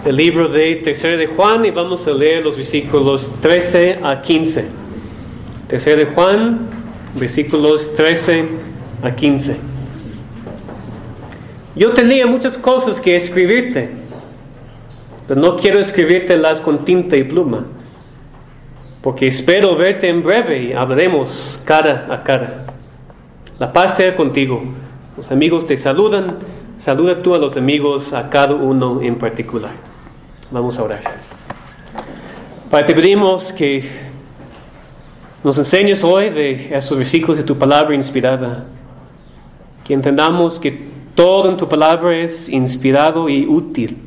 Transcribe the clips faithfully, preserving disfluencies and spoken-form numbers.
del libro de Tercera de Juan y vamos a leer los versículos trece a quince. Tercera de Juan, versículos trece a quince. Yo tenía muchas cosas que escribirte, pero no quiero escribírtelas con tinta y pluma, porque espero verte en breve y hablaremos cara a cara. La paz sea contigo. Los amigos te saludan. Saluda tú a los amigos, a cada uno en particular. Vamos a orar. Padre, te pedimos que nos enseñes hoy de estos versículos de tu palabra inspirada. Que entendamos que todo en tu palabra es inspirado y útil.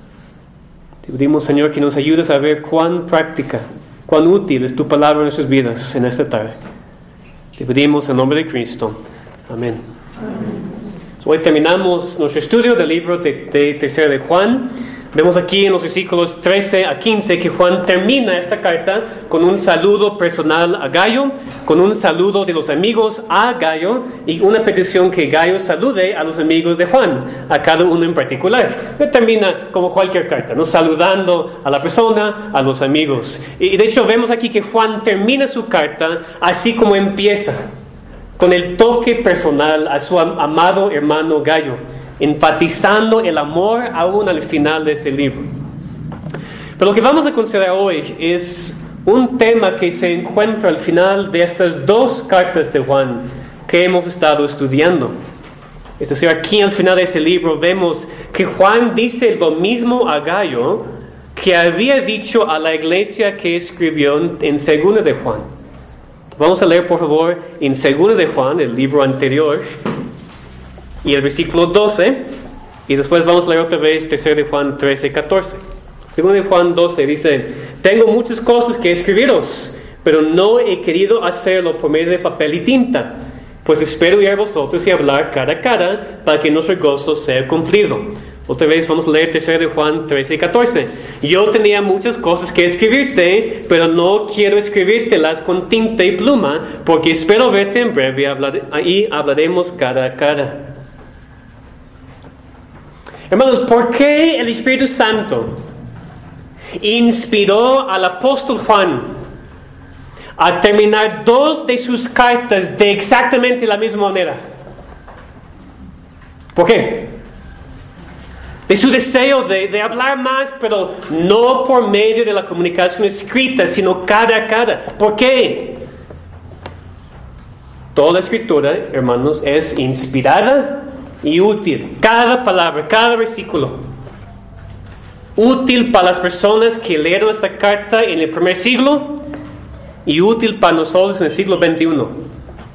Te pedimos, Señor, que nos ayudes a ver cuán práctica, cuán útil es tu palabra en nuestras vidas en esta tarde. Te pedimos en nombre de Cristo. Amén. Amén. Hoy terminamos nuestro estudio del libro de, de Tercera de Juan. Vemos aquí en los versículos trece a quince que Juan termina esta carta con un saludo personal a Gayo, con un saludo de los amigos a Gayo y una petición que Gayo salude a los amigos de Juan, a cada uno en particular. Termina como cualquier carta, ¿no? Saludando a la persona, a los amigos. Y de hecho vemos aquí que Juan termina su carta así como empieza, con el toque personal a su amado hermano Gayo, enfatizando el amor aún al final de ese libro. Pero lo que vamos a considerar hoy es un tema que se encuentra al final de estas dos cartas de Juan que hemos estado estudiando. Es decir, aquí al final de ese libro vemos que Juan dice lo mismo a Gayo que había dicho a la iglesia que escribió en Segunda de Juan. Vamos a leer por favor en Segunda de Juan, el libro anterior, y el versículo doce, y después vamos a leer otra vez Tercera de Juan trece y catorce. Segunda de Juan doce dice: tengo muchas cosas que escribiros, pero no he querido hacerlo por medio de papel y tinta, pues espero ir a vosotros y hablar cara a cara para que nuestro gozo sea cumplido. Otra vez vamos a leer Tercera de Juan trece y catorce. Yo tenía muchas cosas que escribirte, pero no quiero escribírtelas con tinta y pluma, porque espero verte en breve y hablaremos cara a cara. Hermanos, ¿por qué el Espíritu Santo inspiró al apóstol Juan a terminar dos de sus cartas de exactamente la misma manera? ¿Por qué? De su deseo de, de hablar más, pero no por medio de la comunicación escrita, sino cara a cara. ¿Por qué? Toda la escritura, hermanos, es inspirada y útil. Cada palabra, cada versículo. Útil para las personas que leyeron esta carta en el primer siglo y útil para nosotros en el siglo veintiuno.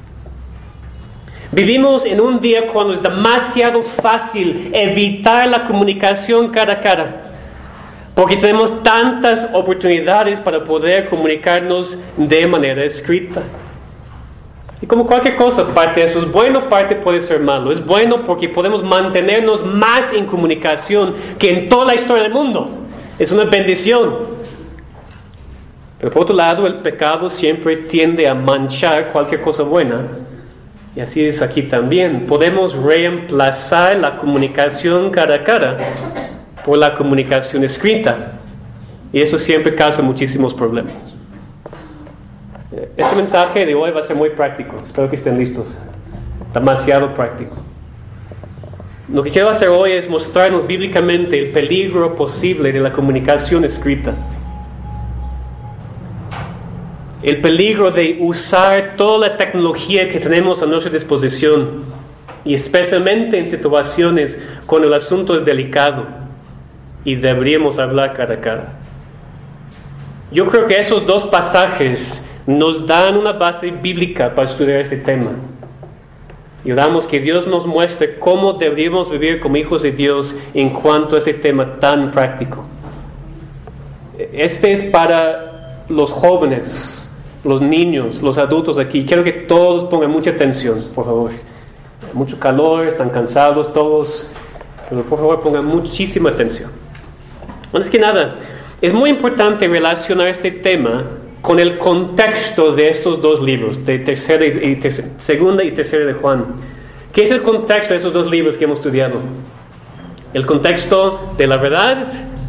Vivimos en un día cuando es demasiado fácil evitar la comunicación cara a cara, porque tenemos tantas oportunidades para poder comunicarnos de manera escrita. Y como cualquier cosa, parte de eso es bueno, parte puede ser malo. Es bueno porque podemos mantenernos más en comunicación que en toda la historia del mundo. Es una bendición. Pero por otro lado, el pecado siempre tiende a manchar cualquier cosa buena. Y así es aquí también. Podemos reemplazar la comunicación cara a cara por la comunicación escrita. Y eso siempre causa muchísimos problemas. Este mensaje de hoy va a ser muy práctico. Espero que estén listos. Demasiado práctico. Lo que quiero hacer hoy es mostrarnos bíblicamente el peligro posible de la comunicación escrita. El peligro de usar toda la tecnología que tenemos a nuestra disposición, y especialmente en situaciones cuando el asunto es delicado y deberíamos hablar cara a cara. Yo creo que esos dos pasajes nos dan una base bíblica para estudiar este tema. Y oramos que Dios nos muestre cómo deberíamos vivir como hijos de Dios en cuanto a ese tema tan práctico. Este es para los jóvenes, los niños, los adultos aquí. Quiero que todos pongan mucha atención, por favor. Mucho calor, están cansados todos, pero por favor pongan muchísima atención. Antes que nada, es muy importante relacionar este tema con el contexto de estos dos libros, de tercera y tercera, segunda y tercera de Juan. ¿Qué es el contexto de esos dos libros que hemos estudiado? El contexto de la verdad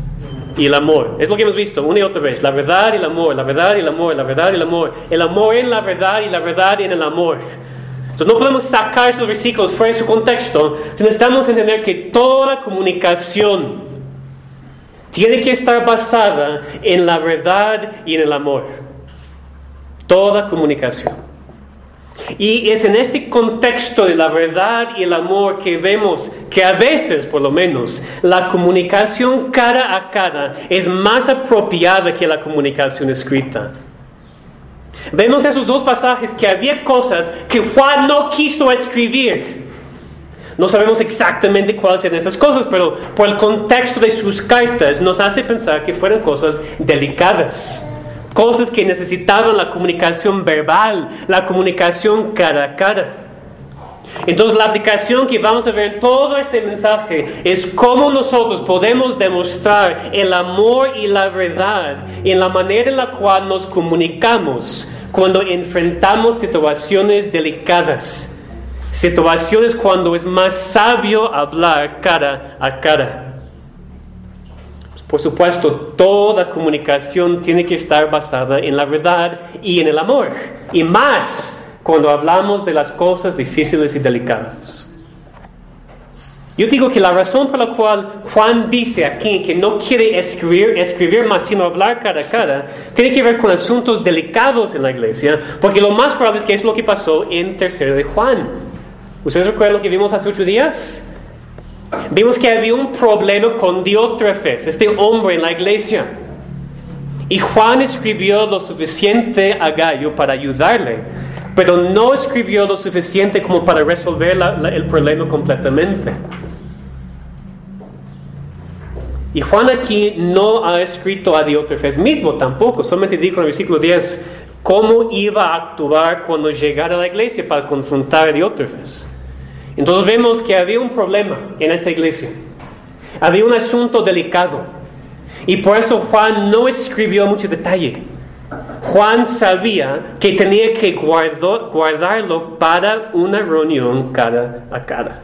y el amor. Es lo que hemos visto una y otra vez. La verdad y el amor, la verdad y el amor, la verdad y el amor. El amor en la verdad y la verdad en el amor. Entonces no podemos sacar esos versículos fuera de su contexto. Necesitamos entender que toda comunicación tiene que estar basada en la verdad y en el amor. Toda comunicación. Y es en este contexto de la verdad y el amor que vemos que a veces, por lo menos, la comunicación cara a cara es más apropiada que la comunicación escrita. Vemos en esos dos pasajes que había cosas que Juan no quiso escribir. No sabemos exactamente cuáles eran esas cosas, pero por el contexto de sus cartas nos hace pensar que fueron cosas delicadas. Cosas que necesitaban la comunicación verbal, la comunicación cara a cara. Entonces la aplicación que vamos a ver en todo este mensaje es cómo nosotros podemos demostrar el amor y la verdad en la manera en la cual nos comunicamos cuando enfrentamos situaciones delicadas. Situaciones cuando es más sabio hablar cara a cara. Por supuesto, toda comunicación tiene que estar basada en la verdad y en el amor. Y más cuando hablamos de las cosas difíciles y delicadas. Yo digo que la razón por la cual Juan dice aquí que no quiere escribir, escribir más sino hablar cara a cara, tiene que ver con asuntos delicados en la iglesia, porque lo más probable es que es lo que pasó en tercero de Juan. ¿Ustedes recuerdan lo que vimos hace ocho días? Vimos que había un problema con Diótrefes, este hombre en la iglesia. Y Juan escribió lo suficiente a Gallo para ayudarle, pero no escribió lo suficiente como para resolver la, la, el problema completamente. Y Juan aquí no ha escrito a Diótrefes mismo tampoco, solamente dijo en el versículo diez cómo iba a actuar cuando llegara a la iglesia para confrontar a Diótrefes. Entonces vemos que había un problema en esta iglesia. Había un asunto delicado. Y por eso Juan no escribió mucho detalle. Juan sabía que tenía que guardo, guardarlo para una reunión cara a cara.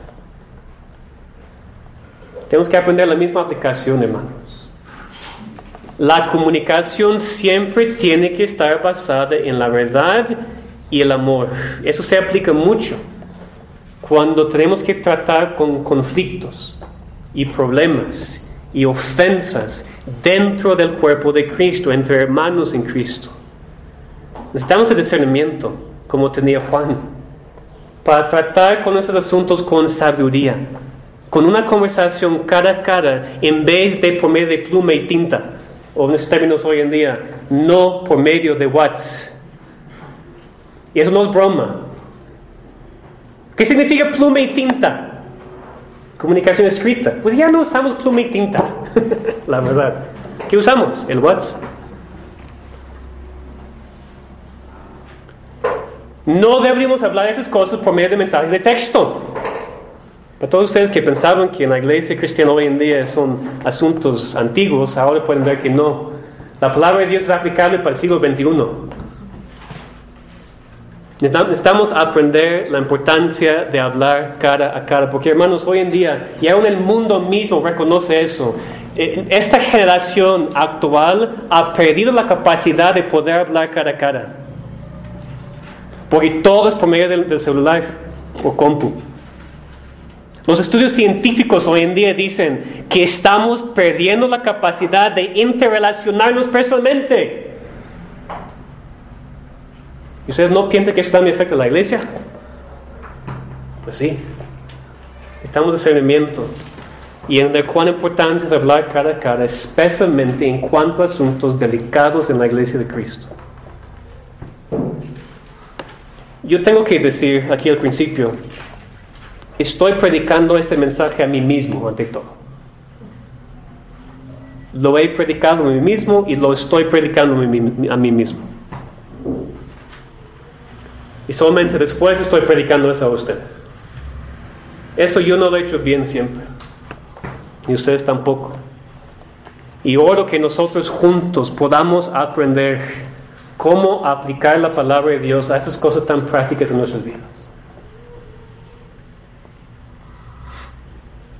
Tenemos que aprender la misma aplicación, hermanos. La comunicación siempre tiene que estar basada en la verdad y el amor. Eso se aplica mucho cuando tenemos que tratar con conflictos y problemas y ofensas dentro del cuerpo de Cristo, entre hermanos en Cristo. Necesitamos el discernimiento, como tenía Juan, para tratar con esos asuntos con sabiduría, con una conversación cara a cara, en vez de por medio de pluma y tinta, o en esos términos hoy en día, no por medio de WhatsApp. Y eso no es broma. ¿Qué significa pluma y tinta? Comunicación escrita. Pues ya no usamos pluma y tinta, la verdad. ¿Qué usamos? El WhatsApp. No deberíamos hablar de esas cosas por medio de mensajes de texto. Para todos ustedes que pensaban que en la iglesia cristiana hoy en día son asuntos antiguos, ahora pueden ver que no. La palabra de Dios es aplicable para el siglo veintiuno. Necesitamos aprender la importancia de hablar cara a cara, porque hermanos, hoy en día, y aún el mundo mismo reconoce eso. Esta generación actual ha perdido la capacidad de poder hablar cara a cara, porque todo es por medio del, del celular o compu. Los estudios científicos hoy en día dicen que estamos perdiendo la capacidad de interrelacionarnos personalmente. ¿Y ustedes no piensan que eso también afecta a la iglesia? Pues sí. Estamos en discernimiento y en el cuán importante es hablar cara a cara, especialmente en cuanto a asuntos delicados en la iglesia de Cristo. Yo tengo que decir aquí al principio, estoy predicando este mensaje a mí mismo ante todo. Lo he predicado a mí mismo y lo estoy predicando a mí mismo. Y solamente después estoy predicando eso a ustedes. Eso yo no lo he hecho bien siempre. Y ustedes tampoco. Y oro que nosotros juntos podamos aprender cómo aplicar la palabra de Dios a esas cosas tan prácticas en nuestras vidas.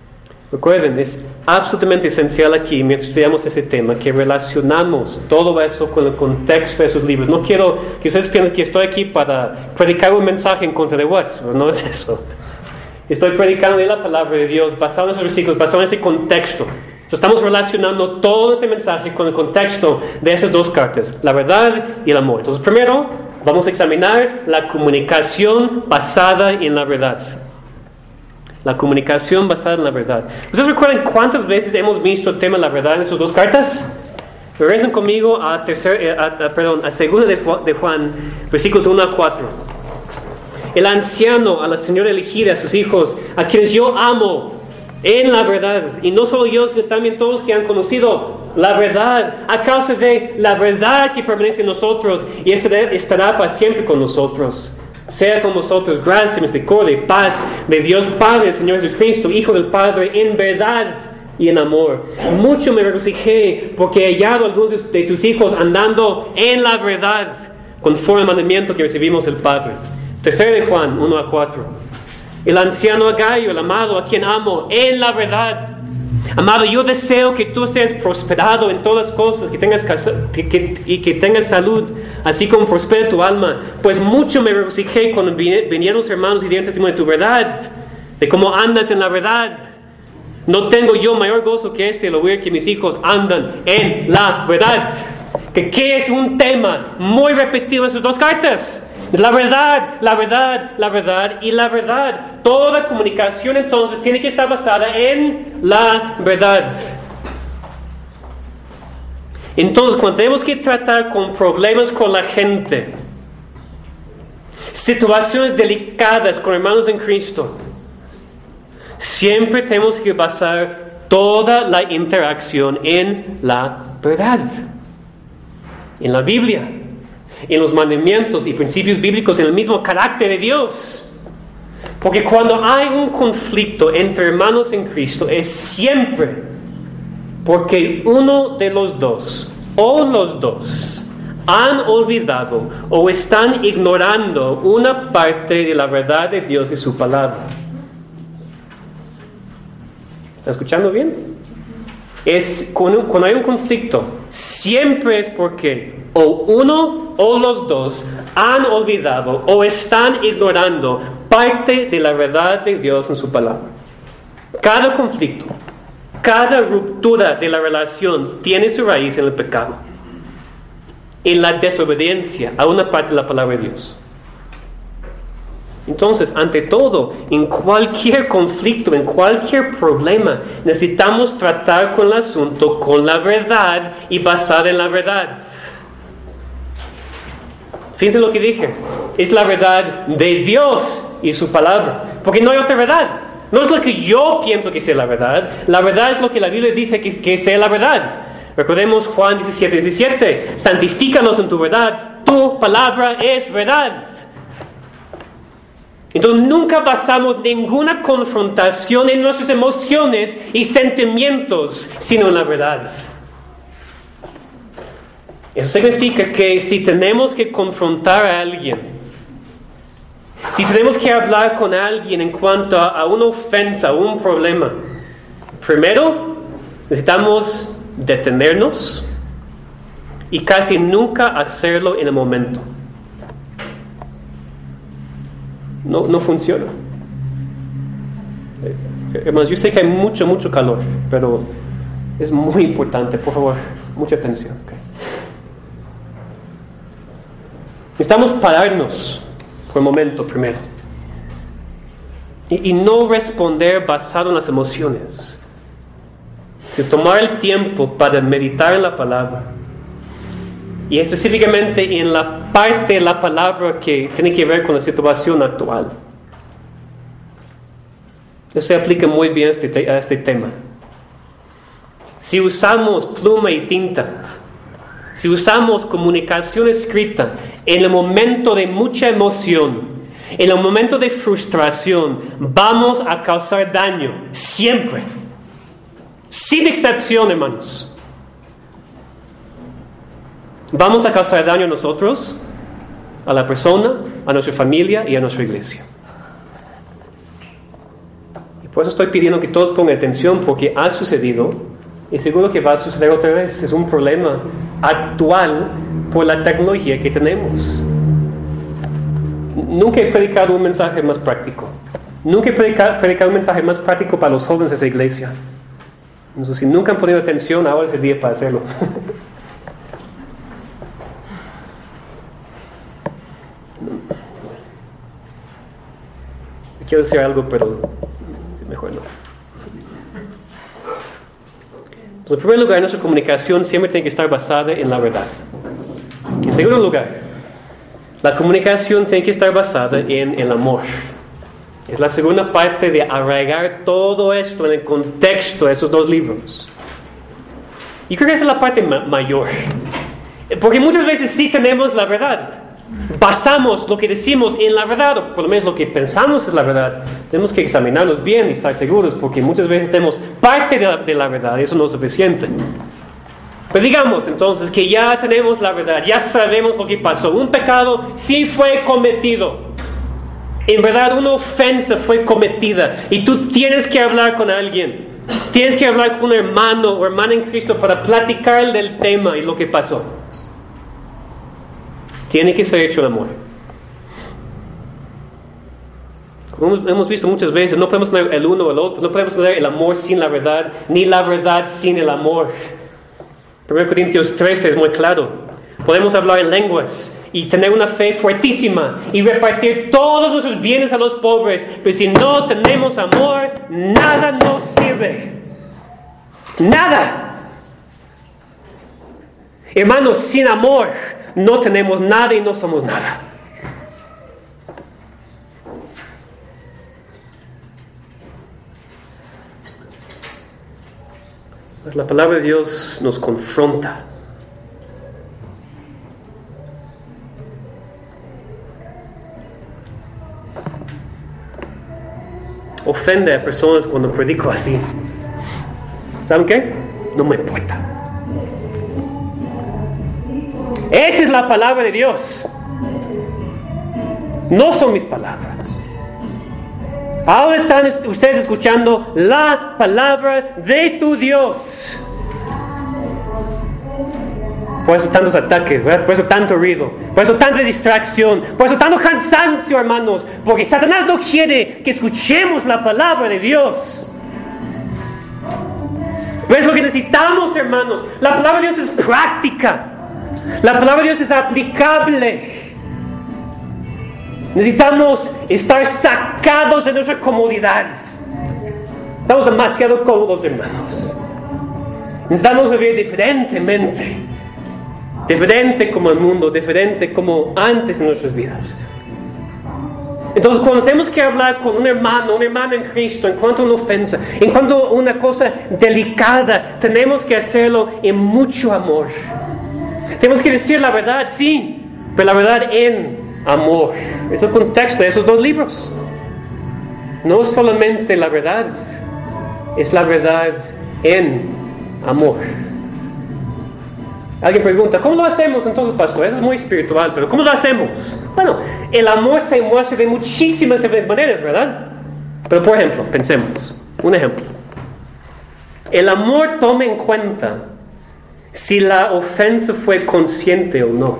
Recuerden, es absolutamente esencial aquí, mientras estudiamos ese tema, que relacionamos todo eso con el contexto de esos libros. No quiero que ustedes piensen que estoy aquí para predicar un mensaje en contra de Watts, no es eso. Estoy predicando la palabra de Dios basado en esos versículos, basado en ese contexto. Entonces, estamos relacionando todo este mensaje con el contexto de esas dos cartas, la verdad y el amor. Entonces, primero, vamos a examinar la comunicación basada en la verdad. La comunicación basada en la verdad. ¿Ustedes recuerdan cuántas veces hemos visto el tema de la verdad en esas dos cartas? Regresen conmigo a, tercer, a, a, perdón, a segunda de, de Juan, versículos uno a cuatro. El anciano a la señora elegida, a sus hijos, a quienes yo amo en la verdad. Y no solo yo, sino también todos que han conocido la verdad, a causa de la verdad que permanece en nosotros y estará, estará para siempre con nosotros. Sea con vosotros gracia, misericordia y paz de Dios Padre, Señor Jesucristo, Hijo del Padre, en verdad y en amor. Mucho me regocijé porque he hallado a algunos de tus hijos andando en la verdad, conforme al mandamiento que recibimos del Padre. Tercero de Juan, uno a cuatro. El anciano Agayo, el amado, a quien amo, en la verdad. Amado, yo deseo que tú seas prosperado en todas cosas, que tengas que, que, y que tengas salud, así como prospera tu alma. Pues mucho me regocijé cuando vinieron los hermanos y dieron testimonio de tu verdad, de cómo andas en la verdad. No tengo yo mayor gozo que este, el oír que mis hijos andan en la verdad. Que, que es un tema muy repetido en sus dos cartas. La verdad, la verdad, la verdad y la verdad. Toda comunicación entonces tiene que estar basada en la verdad. Entonces, cuando tenemos que tratar con problemas con la gente, situaciones delicadas con hermanos en Cristo, siempre tenemos que basar toda la interacción en la verdad, en la Biblia, en los mandamientos y principios bíblicos, en el mismo carácter de Dios. Porque cuando hay un conflicto entre hermanos en Cristo, es siempre porque uno de los dos o los dos han olvidado o están ignorando una parte de la verdad de Dios y su palabra. ¿Está escuchando bien? Es cuando, cuando hay un conflicto, siempre es porque o uno o los dos han olvidado o están ignorando parte de la verdad de Dios en su palabra. Cada conflicto, cada ruptura de la relación tiene su raíz en el pecado, en la desobediencia a una parte de la palabra de Dios. Entonces, ante todo, en cualquier conflicto, en cualquier problema, necesitamos tratar con el asunto con la verdad y basada en la verdad. Fíjense lo que dije. Es la verdad de Dios y su palabra. Porque no hay otra verdad. No es lo que yo pienso que sea la verdad. La verdad es lo que la Biblia dice que, que sea la verdad. Recordemos Juan diecisiete, diecisiete. Santifícanos en tu verdad. Tu palabra es verdad. Entonces nunca basamos ninguna confrontación en nuestras emociones y sentimientos, sino en la verdad. Eso significa que si tenemos que confrontar a alguien, si tenemos que hablar con alguien en cuanto a, a una ofensa o un problema, primero necesitamos detenernos y casi nunca hacerlo en el momento. No, no funciona. Hermanos, yo sé que hay mucho, mucho calor, pero es muy importante, por favor, mucha atención. Okay. Necesitamos pararnos por un momento primero y, y no responder basado en las emociones, sino tomar el tiempo para meditar en la palabra y específicamente en la parte de la palabra que tiene que ver con la situación actual. Eso se aplica muy bien a este, a este tema. Si usamos pluma y tinta, si usamos comunicación escrita en el momento de mucha emoción, en el momento de frustración, vamos a causar daño, siempre. Sin excepción, hermanos. Vamos a causar daño a nosotros, a la persona, a nuestra familia y a nuestra iglesia. Por eso estoy pidiendo que todos pongan atención, porque ha sucedido y seguro que va a suceder otra vez. Es un problema actual por la tecnología que tenemos. Nunca he predicado un mensaje más práctico. Nunca he predicado, predicado un mensaje más práctico para los jóvenes de esa iglesia. Entonces, si nunca han ponido atención, ahora es el día para hacerlo. Quiero decir algo, pero mejor no. Pues, en primer lugar, nuestra comunicación siempre tiene que estar basada en la verdad. En segundo lugar, la comunicación tiene que estar basada en el amor. Es la segunda parte de arraigar todo esto en el contexto de esos dos libros. Y creo que esa es la parte ma- mayor. Porque muchas veces sí tenemos la verdad. Basamos lo que decimos en la verdad, o por lo menos lo que pensamos es la verdad. Tenemos que examinarnos bien y estar seguros, porque muchas veces tenemos parte de la, de la verdad y eso no es suficiente. Pero digamos entonces que ya tenemos la verdad, ya sabemos lo que pasó. Un pecado sí fue cometido. En verdad una ofensa fue cometida y tú tienes que hablar con alguien. Tienes que hablar con un hermano o hermana en Cristo para platicar del tema y lo que pasó. Tiene que ser hecho el amor. Como hemos visto muchas veces, no podemos tener el uno o el otro, no podemos tener el amor sin la verdad, ni la verdad sin el amor. primero Corintios trece es muy claro. Podemos hablar en lenguas y tener una fe fuertísima y repartir todos nuestros bienes a los pobres, pero si no tenemos amor, nada nos sirve. Nada. Hermanos, sin amor no tenemos nada y no somos nada. Pues la palabra de Dios nos confronta. Ofende a personas cuando predico así. ¿Saben qué? No me importa. Esa es la palabra de Dios. No son mis palabras. Ahora están ustedes escuchando la palabra de tu Dios. Por eso tantos ataques, ¿verdad? Por eso tanto ruido, por eso tanta distracción, por eso tanto cansancio, hermanos, porque Satanás no quiere que escuchemos la palabra de Dios. Pero es lo que necesitamos, hermanos. La palabra de Dios es práctica. La palabra de Dios es aplicable. Necesitamos estar sacados de nuestra comodidad. Estamos demasiado cómodos, hermanos. Necesitamos vivir diferentemente. Diferente como el mundo, diferente como antes en nuestras vidas. Entonces, cuando tenemos que hablar con un hermano, una hermana en Cristo, en cuanto a una ofensa, en cuanto a una cosa delicada, tenemos que hacerlo en mucho amor. Tenemos que decir la verdad, sí, pero la verdad en amor. Es el contexto de esos dos libros. No es solamente la verdad, es la verdad en amor. Alguien pregunta, ¿cómo lo hacemos entonces, pastor? Eso es muy espiritual, pero ¿cómo lo hacemos? Bueno, el amor se muestra de muchísimas diferentes maneras, ¿verdad? Pero por ejemplo, pensemos, un ejemplo. El amor toma en cuenta si la ofensa fue consciente o no.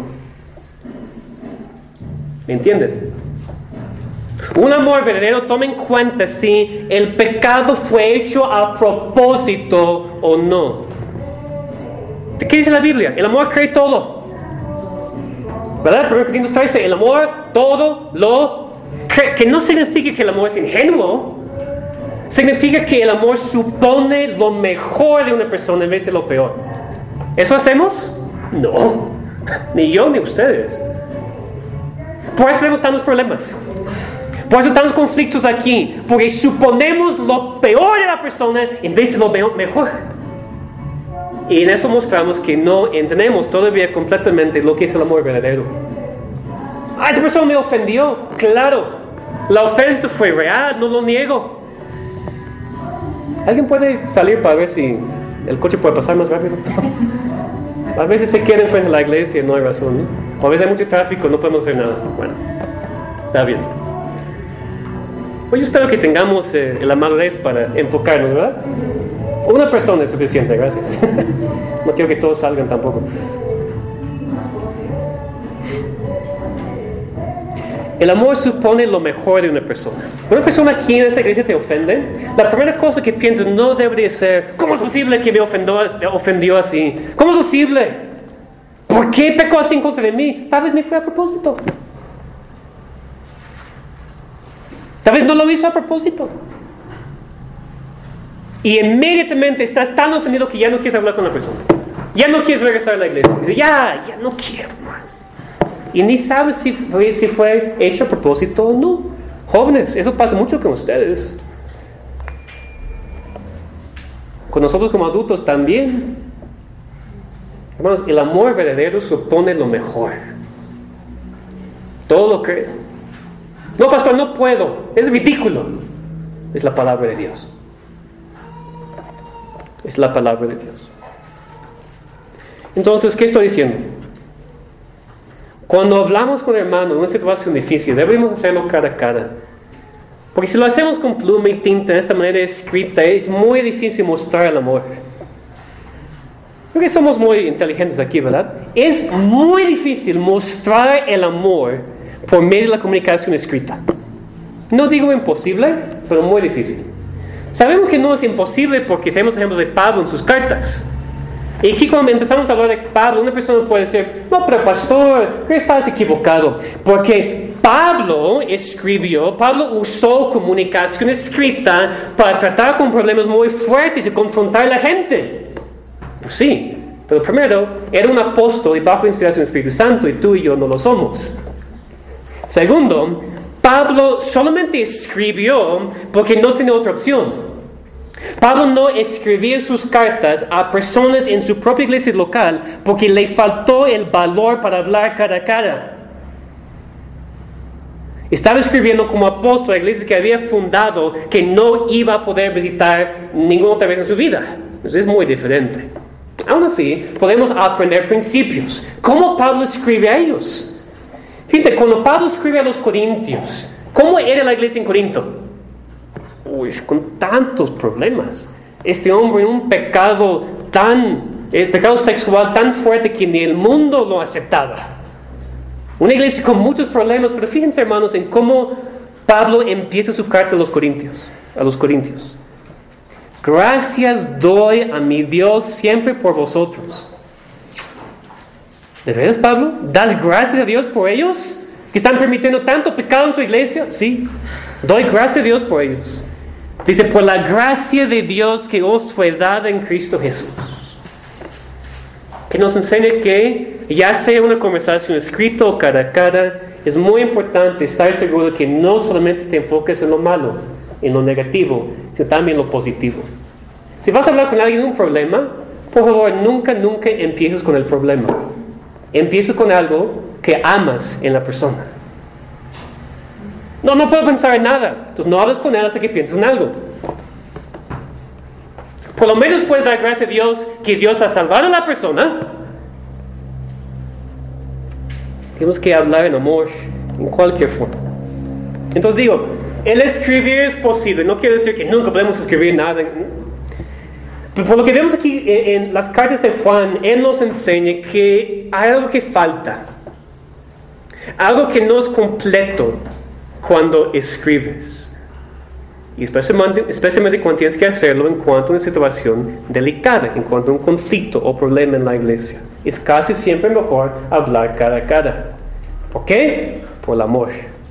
¿Me entienden? Un amor verdadero toma en cuenta si el pecado fue hecho a propósito o no. ¿Qué dice la Biblia? El amor cree todo. ¿Verdad? primero Corintios trece, el amor todo lo cree. Que no significa que el amor es ingenuo. Significa que el amor supone lo mejor de una persona en vez de lo peor. ¿Eso hacemos? No. Ni yo ni ustedes. Por eso tenemos tantos problemas. Por eso tantos conflictos aquí. Porque suponemos lo peor de la persona en vez de lo mejor. Y en eso mostramos que no entendemos todavía completamente lo que es el amor verdadero. Ah, esa persona me ofendió. Claro, la ofensa fue real, no lo niego. ¿Alguien puede salir para ver si el coche puede pasar más rápido? A veces se queda enfrente de la iglesia y no hay razón, ¿no? O a veces hay mucho tráfico, no podemos hacer nada. Bueno, está bien. Pues yo espero que tengamos eh, la madurez para enfocarnos, ¿verdad? Una persona es suficiente, gracias. No quiero que todos salgan tampoco. El amor supone lo mejor de una persona. Una persona aquí en esta iglesia te ofende, la primera cosa que piensas no debería ser: ¿cómo es posible que me ofendió, ofendió así? ¿Cómo es posible? ¿Por qué pecó así en contra de mí? Tal vez me fue a propósito. Tal vez no lo hizo a propósito. Y inmediatamente estás tan ofendido que ya no quieres hablar con la persona. Ya no quieres regresar a la iglesia. Dices, ya, ya no quiero más. Y ni sabes si fue, si fue hecho a propósito o no. Jóvenes, eso pasa mucho con ustedes. Con nosotros como adultos también. Hermanos, el amor verdadero supone lo mejor. Todo lo que... No, pastor, no puedo. Es ridículo. Es la palabra de Dios. Es la palabra de Dios. Entonces, ¿qué estoy diciendo? Cuando hablamos con el hermano en una situación difícil, debemos hacerlo cara a cara. Porque si lo hacemos con pluma y tinta, de esta manera escrita, es muy difícil mostrar el amor. Porque somos muy inteligentes aquí, ¿verdad? Es muy difícil mostrar el amor por medio de la comunicación escrita. No digo imposible, pero muy difícil. Sabemos que no es imposible porque tenemos ejemplos de Pablo en sus cartas. Y aquí cuando empezamos a hablar de Pablo, una persona puede decir: no, pero pastor, ¿qué estás equivocado? Porque Pablo escribió, Pablo usó comunicación escrita para tratar con problemas muy fuertes y confrontar a la gente. Pues sí, pero primero, era un apóstol y bajo inspiración del Espíritu Santo, y tú y yo no lo somos. Segundo, Pablo solamente escribió porque no tenía otra opción. Pablo no escribía sus cartas a personas en su propia iglesia local porque le faltó el valor para hablar cara a cara. Estaba escribiendo como apóstol a la iglesia que había fundado, que no iba a poder visitar ninguna otra vez en su vida. Entonces es muy diferente. Aún así, podemos aprender principios. ¿Cómo Pablo escribe a ellos? Fíjense, cuando Pablo escribe a los corintios, ¿cómo era la iglesia en Corinto? Uy, con tantos problemas. Este hombre en un pecado tan, el pecado sexual tan fuerte que ni el mundo lo aceptaba. Una iglesia con muchos problemas, pero fíjense, hermanos, en cómo Pablo empieza su carta a los corintios, a los corintios. Gracias doy a mi Dios siempre por vosotros. ¿De veras, Pablo? ¿Das gracias a Dios por ellos? ¿Que están permitiendo tanto pecado en su iglesia? Sí. Doy gracias a Dios por ellos. Dice, por la gracia de Dios que os fue dada en Cristo Jesús. Que nos enseña que, ya sea una conversación escrita o cara a cara, es muy importante estar seguro que no solamente te enfoques en lo malo, en lo negativo, sino también en lo positivo. Si vas a hablar con alguien de un problema, por favor, nunca, nunca empieces con el problema. Empieza con algo que amas en la persona. No, no puedo pensar en nada. Entonces no hables con él hasta que pienses en algo. Por lo menos puedes dar gracias a Dios que Dios ha salvado a la persona. Tenemos que hablar en amor en cualquier forma. Entonces digo, el escribir es posible. No quiere decir que nunca podemos escribir nada. Pero por lo que vemos aquí en, en las cartas de Juan, él nos enseña que hay algo que falta. Algo que no es completo cuando escribes. Y especialmente, especialmente cuando tienes que hacerlo en cuanto a una situación delicada, en cuanto a un conflicto o problema en la iglesia. Es casi siempre mejor hablar cara a cara. ¿Por qué? Por el amor.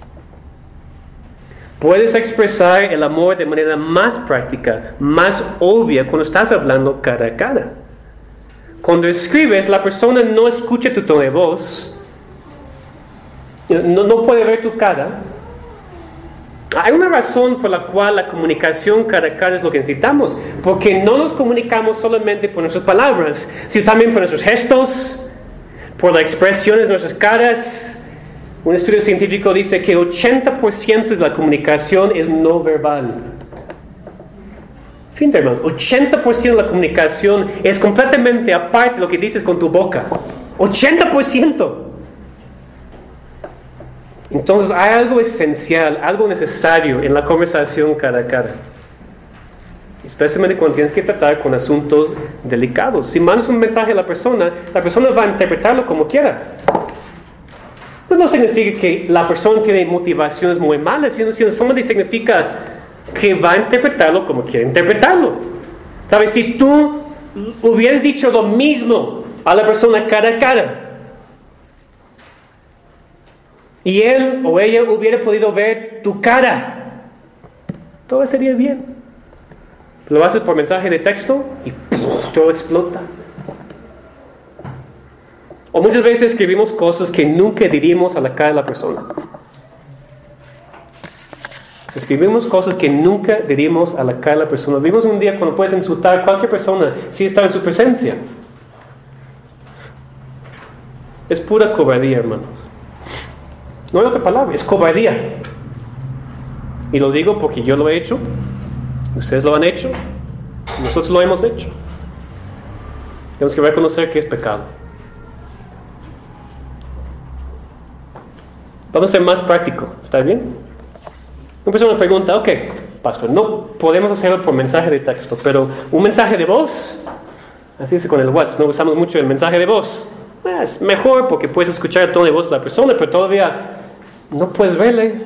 Puedes expresar el amor de manera más práctica, más obvia, cuando estás hablando cara a cara. Cuando escribes, la persona no escucha tu tono de voz, no, no puede ver tu cara. Hay una razón por la cual la comunicación cara a cara es lo que necesitamos, porque no nos comunicamos solamente por nuestras palabras, sino también por nuestros gestos, por las expresiones de nuestras caras. Un estudio científico dice que ochenta por ciento de la comunicación es no verbal. Fíjense, hermanos, ochenta por ciento de la comunicación es completamente aparte de lo que dices con tu boca. ochenta por ciento. Entonces hay algo esencial, algo necesario en la conversación cara a cara. Especialmente cuando tienes que tratar con asuntos delicados. Si mandas un mensaje a la persona, la persona va a interpretarlo como quiera. Pues no significa que la persona tiene motivaciones muy malas, sino, sino solamente significa que va a interpretarlo como quiere interpretarlo. ¿Sabes? Si tú hubieras dicho lo mismo a la persona cara a cara, y él o ella hubiera podido ver tu cara, todo sería bien. Lo haces por mensaje de texto y ¡puf!, todo explota. O muchas veces escribimos cosas que nunca diríamos a la cara de la persona. Escribimos cosas que nunca diríamos a la cara de la persona. Vimos un día cuando puedes insultar a cualquier persona si está en su presencia. Es pura cobardía, hermanos. No hay otra palabra, es cobardía. Y lo digo porque yo lo he hecho, ustedes lo han hecho, nosotros lo hemos hecho. Tenemos que reconocer que es pecado. Vamos a ser más prácticos, ¿está bien? Una persona pregunta, ok, pastor, no podemos hacerlo por mensaje de texto, pero un mensaje de voz, así es con el WhatsApp, no usamos mucho el mensaje de voz. Es mejor porque puedes escuchar el tono de voz de la persona, pero todavía no puedes verle.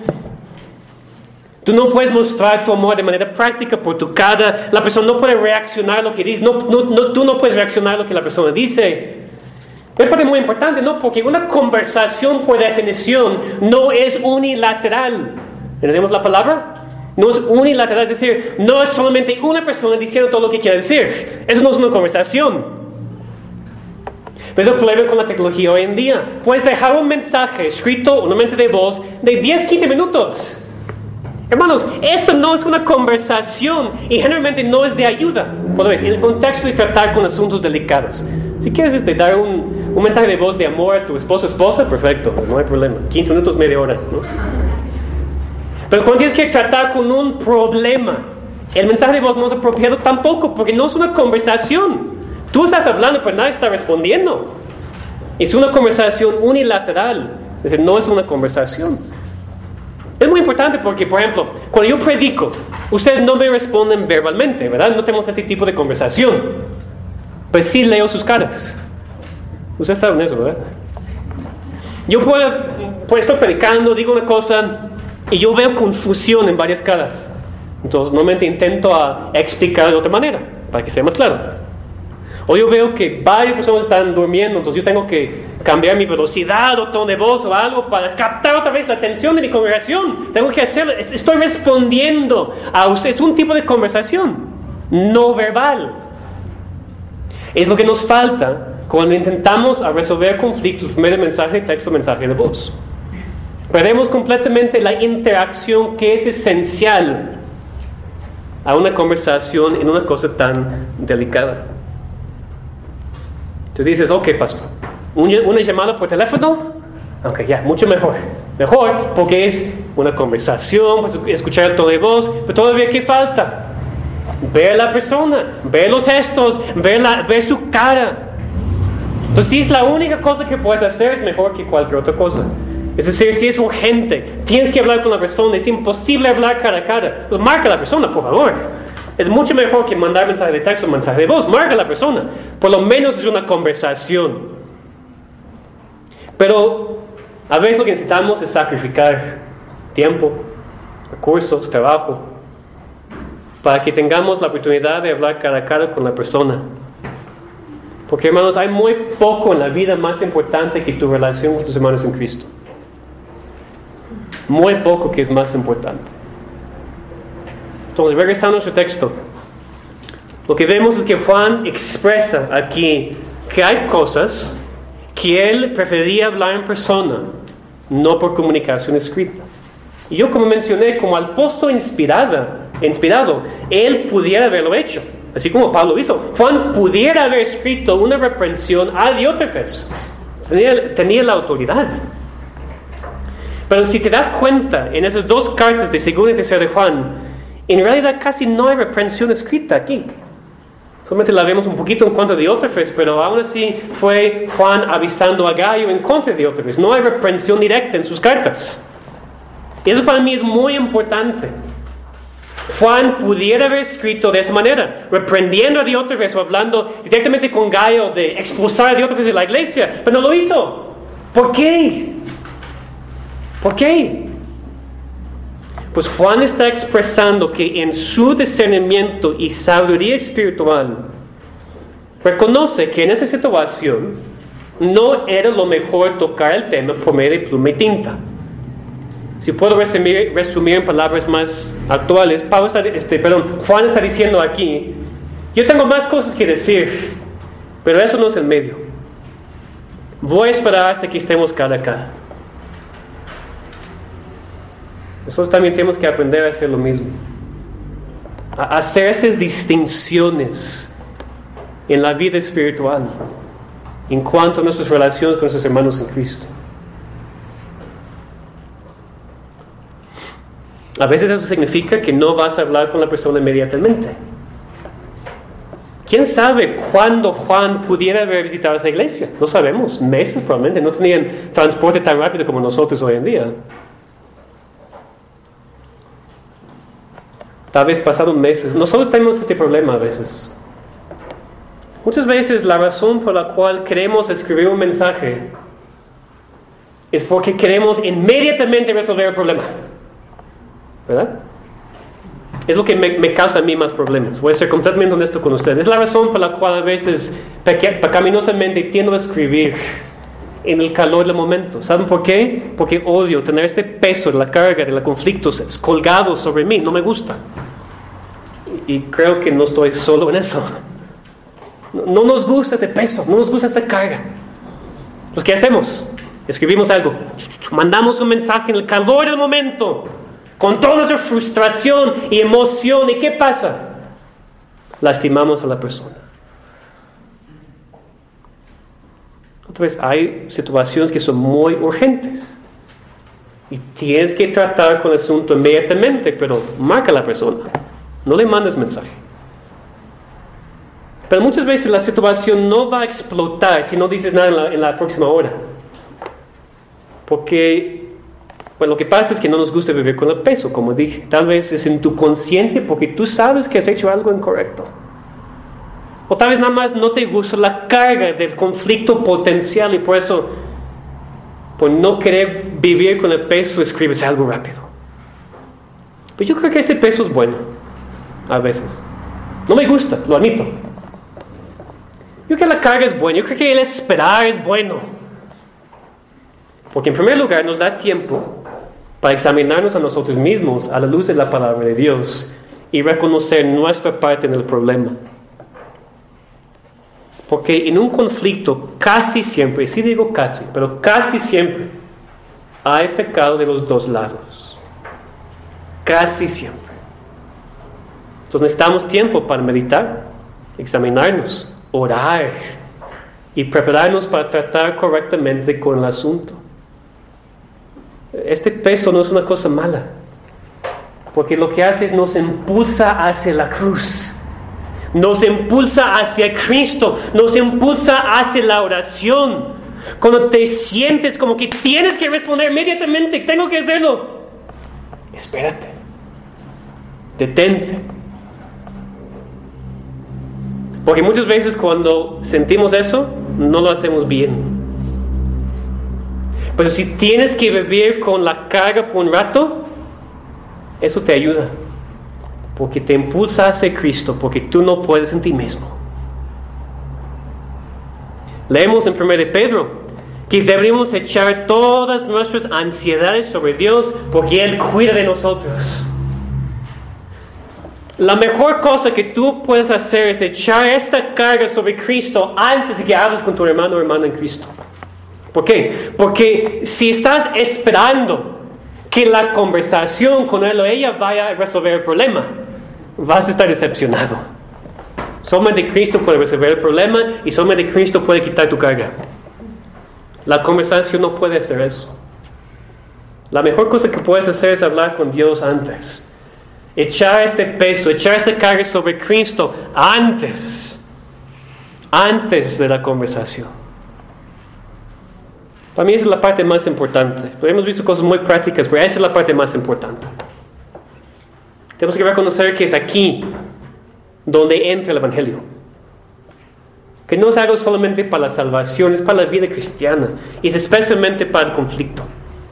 Tú no puedes mostrar tu amor de manera práctica por tu cara. La persona no puede reaccionar a lo que dice. No, no, no, tú no puedes reaccionar a lo que la persona dice. Es parte muy importante, ¿no? Porque una conversación, por definición, no es unilateral. ¿Entendemos la palabra? No es unilateral, es decir, no es solamente una persona diciendo todo lo que quiere decir. Eso no es una conversación. Pero es el problema con la tecnología hoy en día. Puedes dejar un mensaje escrito, una mente de voz, de diez a quince minutos. Hermanos, eso no es una conversación y generalmente no es de ayuda. Otra vez, en el contexto de tratar con asuntos delicados. Si quieres este, dar un, un mensaje de voz de amor a tu esposo o esposa, perfecto, no hay problema. quince minutos, media hora, ¿no? Pero cuando tienes que tratar con un problema, el mensaje de voz no es apropiado tampoco, porque no es una conversación. Tú estás hablando, pero nadie está respondiendo. Es una conversación unilateral. Es decir, no es una conversación. Es muy importante porque, por ejemplo, cuando yo predico, ustedes no me responden verbalmente, ¿verdad? No tenemos ese tipo de conversación. Pues sí leo sus caras. Ustedes saben eso, ¿verdad? Yo puedo, puedo estar predicando, digo una cosa, y yo veo confusión en varias caras. Entonces, normalmente intento a explicar de otra manera, para que sea más claro. O yo veo que varias personas están durmiendo, entonces yo tengo que cambiar mi velocidad o tono de voz o algo para captar otra vez la atención de mi congregación. Tengo que hacerlo, estoy respondiendo a ustedes. Es un tipo de conversación no verbal. Es lo que nos falta cuando intentamos a resolver conflictos, primer mensaje de texto, mensaje de voz. Perdemos completamente la interacción que es esencial a una conversación en una cosa tan delicada. Tú dices, ok, pastor, una llamada por teléfono, ok, ya, mucho mejor. Mejor porque es una conversación, pues, escuchar el tono de voz, pero todavía ¿qué falta? Ver a la persona, ver los gestos, ver, la, ver su cara. Entonces, si es la única cosa que puedes hacer, es mejor que cualquier otra cosa. Es decir, si es urgente, tienes que hablar con la persona, es imposible hablar cara a cara, pues marca a la persona, por favor. Es mucho mejor que mandar mensaje de texto o mensaje de voz. Marca a la persona. Por lo menos es una conversación. Pero a veces lo que necesitamos es sacrificar tiempo, recursos, trabajo, para que tengamos la oportunidad de hablar cara a cara con la persona. Porque, hermanos, hay muy poco en la vida más importante que tu relación con tus hermanos en Cristo. Muy poco que es más importante. Entonces, regresando a nuestro texto, lo que vemos es que Juan expresa aquí que hay cosas que él prefería hablar en persona, no por comunicación escrita. Y yo, como mencioné, como apóstol inspirada, inspirado, él pudiera haberlo hecho, así como Pablo hizo. Juan pudiera haber escrito una reprensión a Diótrefes. Tenía, tenía la autoridad. Pero si te das cuenta, en esas dos cartas de segunda y tercera de Juan, en realidad casi no hay reprensión escrita aquí. Solamente la vemos un poquito en contra de Diótrefes, pero aún así fue Juan avisando a Gayo en contra de Diótrefes. No hay reprensión directa en sus cartas. Eso para mí es muy importante. Juan pudiera haber escrito de esa manera, reprendiendo a Diótrefes o hablando directamente con Gayo de expulsar a Diótrefes de la iglesia, pero no lo hizo. ¿Por qué? ¿Por qué? Pues Juan está expresando que en su discernimiento y sabiduría espiritual reconoce que en esa situación no era lo mejor tocar el tema por medio de pluma y tinta. Si puedo resumir, resumir en palabras más actuales, Pablo está, este, perdón, Juan está diciendo aquí, yo tengo más cosas que decir, pero eso no es el medio. Voy a esperar hasta que estemos cara a cara. Nosotros también tenemos que aprender a hacer lo mismo, a hacer esas distinciones en la vida espiritual en cuanto a nuestras relaciones con nuestros hermanos en Cristo. A veces eso significa que no vas a hablar con la persona inmediatamente. ¿Quién sabe cuándo Juan pudiera haber visitado esa iglesia? No sabemos, meses probablemente, no tenían transporte tan rápido como nosotros hoy en día. Tal vez pasaron meses. Nosotros tenemos este problema a veces. Muchas veces la razón por la cual queremos escribir un mensaje es porque queremos inmediatamente resolver el problema. ¿Verdad? Es lo que me, me causa a mí más problemas. Voy a ser completamente honesto con ustedes. Es la razón por la cual a veces pecaminosamente tiendo a escribir en el calor del momento. ¿Saben por qué? Porque odio tener este peso de la carga, de los conflictos colgados sobre mí. No me gusta. Y creo que no estoy solo en eso. No, no nos gusta este peso, no nos gusta esta carga. Pues ¿qué hacemos? Escribimos algo, mandamos un mensaje en el calor del momento, con toda nuestra frustración y emoción. ¿Y qué pasa? Lastimamos a la persona. Otra vez, hay situaciones que son muy urgentes y tienes que tratar con el asunto inmediatamente, pero marca a la persona, no le mandes mensaje. Pero muchas veces la situación no va a explotar si no dices nada en la, en la próxima hora, porque pues lo que pasa es que no nos gusta vivir con el peso, como dije. Tal vez es en tu conciencia porque tú sabes que has hecho algo incorrecto. O tal vez nada más no te gusta la carga del conflicto potencial y por eso, por no querer vivir con el peso, escribes algo rápido. Pero yo creo que este peso es bueno, a veces. No me gusta, lo admito. Yo creo que la carga es buena, yo creo que el esperar es bueno. Porque en primer lugar nos da tiempo para examinarnos a nosotros mismos a la luz de la palabra de Dios y reconocer nuestra parte en el problema. Porque en un conflicto casi siempre, y sí digo casi, pero casi siempre hay pecado de los dos lados. Casi siempre. Entonces necesitamos tiempo para meditar, examinarnos, orar y prepararnos para tratar correctamente con el asunto. Este peso no es una cosa mala, porque lo que hace es nos impulsa hacia la cruz, nos impulsa hacia Cristo, nos impulsa hacia la oración. Cuando te sientes como que tienes que responder inmediatamente, tengo que hacerlo, espérate, detente. Porque muchas veces cuando sentimos eso, no lo hacemos bien. Pero si tienes que vivir con la carga por un rato, eso te ayuda. Porque te impulsa hacia Cristo, porque tú no puedes en ti mismo. Leemos en primera de Pedro que deberíamos echar todas nuestras ansiedades sobre Dios porque Él cuida de nosotros. La mejor cosa que tú puedes hacer es echar esta carga sobre Cristo antes de que hables con tu hermano o hermana en Cristo. ¿Por qué? Porque si estás esperando que la conversación con él o ella vaya a resolver el problema, vas a estar decepcionado. Solamente Cristo puede resolver el problema y solamente Cristo puede quitar tu carga. La conversación no puede hacer eso. La mejor cosa que puedes hacer es hablar con Dios antes. Echar este peso, echar esa carga sobre Cristo antes, antes de la conversación. Para mí esa es la parte más importante. Hemos visto cosas muy prácticas, pero esa es la parte más importante. Tenemos que reconocer que es aquí donde entra el Evangelio. Que no es algo solamente para la salvación, es para la vida cristiana. Y es especialmente para el conflicto.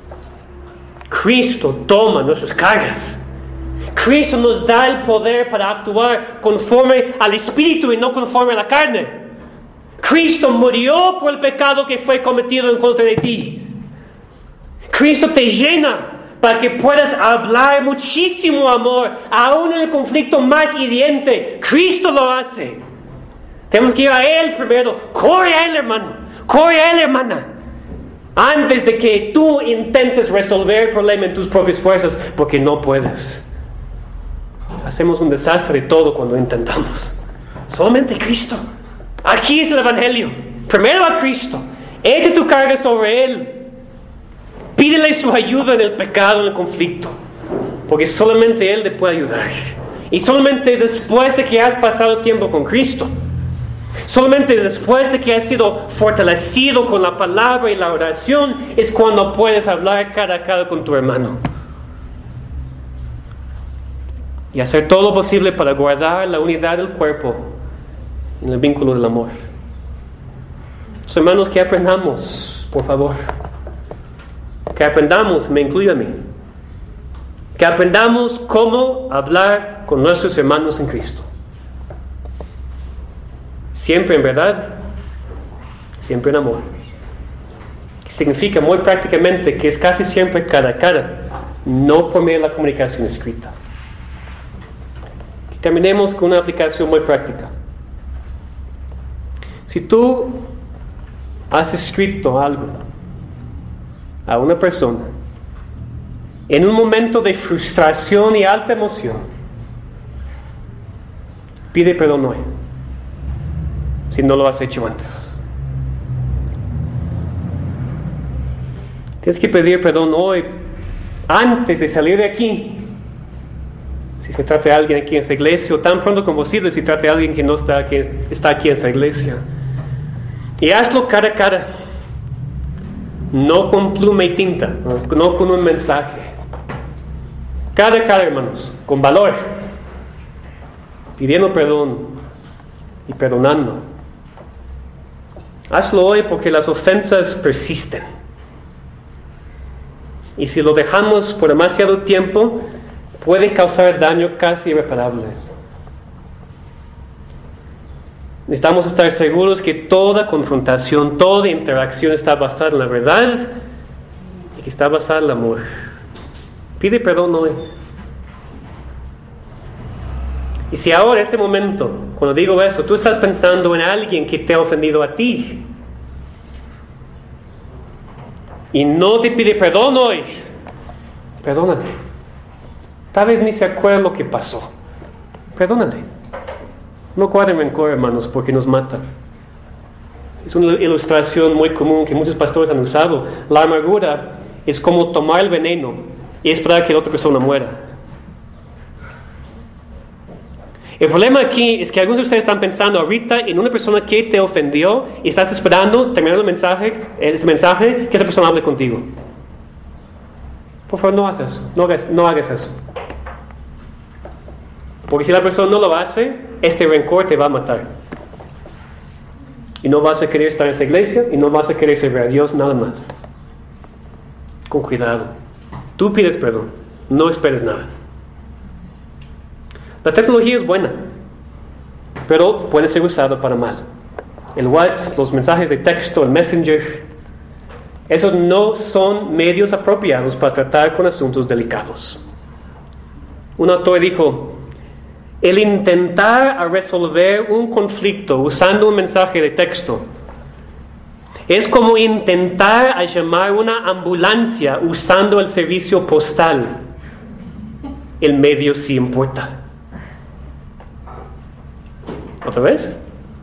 Cristo toma nuestras cargas. Cristo nos da el poder para actuar conforme al Espíritu y no conforme a la carne. Cristo murió por el pecado que fue cometido en contra de ti. Cristo te llena para que puedas hablar muchísimo amor, aún en el conflicto más hiriente. Cristo lo hace. Tenemos que ir a Él primero. Corre a Él, hermano. Corre a Él, hermana. Antes de que tú intentes resolver el problema en tus propias fuerzas, porque no puedes. Hacemos un desastre todo cuando intentamos. Solamente Cristo. Aquí es el Evangelio. Primero a Cristo. Echa tu carga sobre Él. Pídele su ayuda en el pecado, en el conflicto. Porque solamente Él te puede ayudar. Y solamente después de que has pasado tiempo con Cristo, solamente después de que has sido fortalecido con la palabra y la oración, es cuando puedes hablar cara a cara con tu hermano. Y hacer todo lo posible para guardar la unidad del cuerpo en el vínculo del amor. Los hermanos, que aprendamos, por favor. Que aprendamos, me incluyo a mí. Que aprendamos cómo hablar con nuestros hermanos en Cristo. Siempre en verdad, siempre en amor. Que significa muy prácticamente que es casi siempre cara a cara, no por medio de la comunicación escrita. Que terminemos con una aplicación muy práctica. Si tú has escrito algo a una persona en un momento de frustración y alta emoción, pide perdón hoy, si no lo has hecho antes. Tienes que pedir perdón hoy, antes de salir de aquí. Si se trata de alguien aquí en esta iglesia, o tan pronto como posible si trata de alguien que no está aquí, está aquí en esta iglesia. Y hazlo cara a cara. No con pluma y tinta, no con un mensaje. Cara a cara, hermanos, con valor. Pidiendo perdón y perdonando. Hazlo hoy porque las ofensas persisten. Y si lo dejamos por demasiado tiempo, puede causar daño casi irreparable. Necesitamos estar seguros que toda confrontación, toda interacción está basada en la verdad y que está basada en el amor. Pide perdón hoy. Y si ahora, en este momento, cuando digo eso, tú estás pensando en alguien que te ha ofendido a ti y no te pide perdón hoy, perdónale. Tal vez ni se acuerda lo que pasó. Perdónale. No guarden rencor, hermanos, porque nos mata. Es una ilustración muy común que muchos pastores han usado. La amargura es como tomar el veneno y esperar que la otra persona muera. El problema aquí es que algunos de ustedes están pensando ahorita en una persona que te ofendió y estás esperando terminar el mensaje, ese mensaje, que esa persona hable contigo. Por favor, no hagas eso. No hagas, no hagas eso. Porque si la persona no lo hace, este rencor te va a matar. Y no vas a querer estar en esa iglesia y no vas a querer servir a Dios nada más. Con cuidado. Tú pides perdón. No esperes nada. La tecnología es buena, pero puede ser usada para mal. El WhatsApp, los mensajes de texto, el Messenger, esos no son medios apropiados para tratar con asuntos delicados. Un autor dijo: el intentar resolver un conflicto usando un mensaje de texto es como intentar llamar una ambulancia usando el servicio postal. El medio sí importa. ¿Otra vez?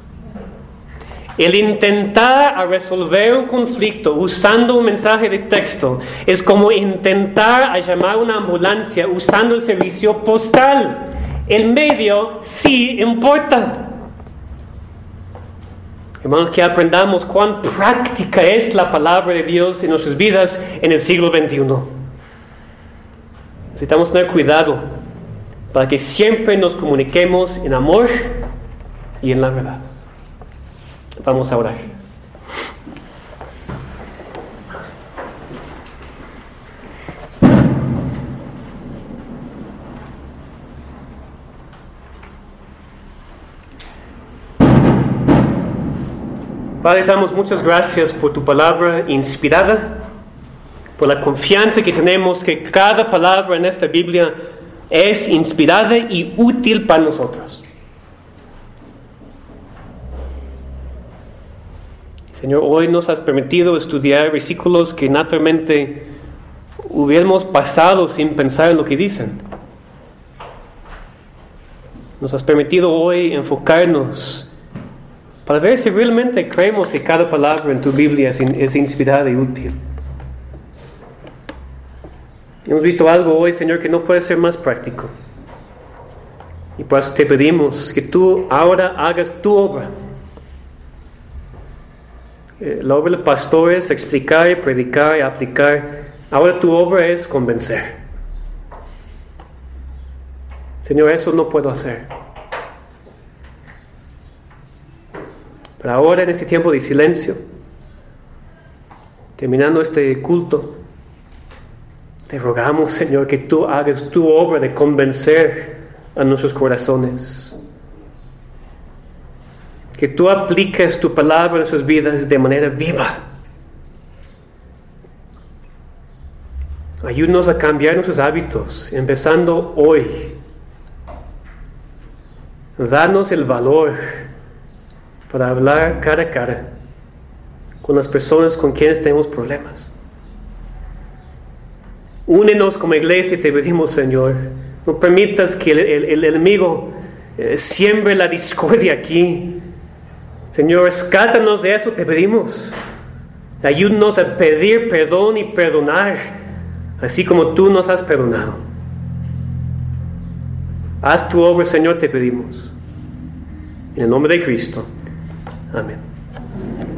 El intentar resolver un conflicto usando un mensaje de texto es como intentar llamar una ambulancia usando el servicio postal. El medio sí importa. Hermanos, que aprendamos cuán práctica es la palabra de Dios en nuestras vidas en el siglo veintiuno. Necesitamos tener cuidado para que siempre nos comuniquemos en amor y en la verdad. Vamos a orar. Padre, damos muchas gracias por tu palabra inspirada, por la confianza que tenemos que cada palabra en esta Biblia es inspirada y útil para nosotros. Señor, hoy nos has permitido estudiar versículos que naturalmente hubiéramos pasado sin pensar en lo que dicen. Nos has permitido hoy enfocarnos para ver si realmente creemos que cada palabra en tu Biblia es, es inspirada y útil. Hemos visto algo hoy, Señor, que no puede ser más práctico. Y por eso te pedimos que tú ahora hagas tu obra. Eh, la obra del pastor es explicar, predicar y aplicar. Ahora tu obra es convencer. Señor, eso no puedo hacer. Pero ahora, en este tiempo de silencio, terminando este culto, te rogamos, Señor, que tú hagas tu obra de convencer a nuestros corazones. Que tú apliques tu palabra en nuestras vidas de manera viva. Ayúdanos a cambiar nuestros hábitos, empezando hoy. Danos el valor para hablar cara a cara con las personas con quienes tenemos problemas. Únenos como iglesia y te pedimos, Señor, no permitas que el, el, el enemigo eh, siembre la discordia aquí. Señor, rescátanos de eso, te pedimos. Ayúdanos a pedir perdón y perdonar, así como tú nos has perdonado. Haz tu obra, Señor, te pedimos. En el nombre de Cristo. Amén.